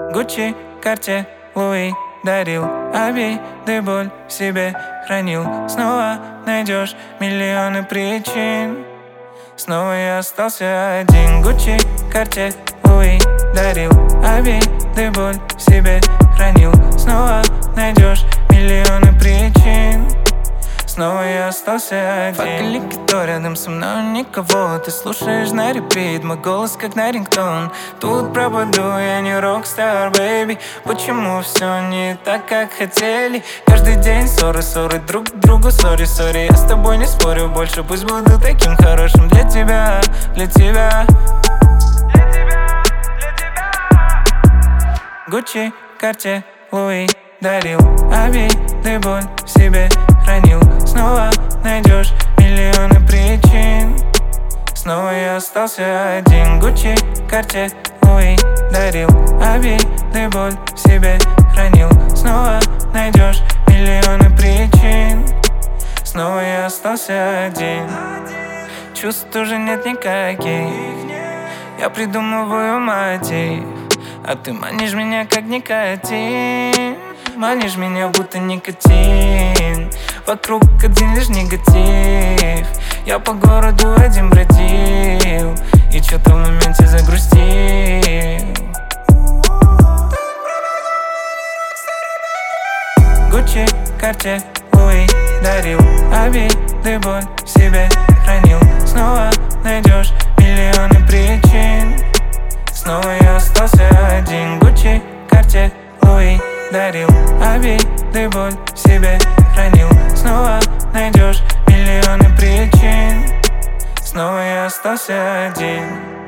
Гуччи, Карте, Луи дарил обиды, боль в себе хранил. Снова найдешь миллионы причин. Снова я остался один. Гуччи, Карте, Луи дарил обиды, боль в себе хранил. Снова найдешь миллионы причин. Снова я остался один. Факелик, кто рядом со мной, никого. Ты слушаешь на репит, мой голос как на рингтон. Тут пропаду, я не рокстар, бэйби. Почему все не так, как хотели? Каждый день ссоры, друг к другу, сори. Я с тобой не спорю больше, пусть буду таким хорошим для тебя, для тебя. Гуччи, Карте, Луи дарил обиды, боль в себе хранил. Снова найдешь миллионы причин. Снова я остался один. Гуччи, Карте, Луи дарил обиды, боль в себе хранил. Снова найдешь миллионы причин. Снова я остался один. Чувств уже нет никаких. Я придумываю мотив, а ты манишь меня как никотин. Манишь меня будто никотин. Вокруг один лишь негатив. Я по городу один бродил и что-то в моменте загрустил. Гуччи, Карте, Луи дарил обиды, боль в себе хранил. Снова найдешь миллионы причин. Снова я остался один. Гуччи, Карте, Луи дарил обиды, боль в себе хранил. Снова найдешь миллионы причин. Снова я остался один.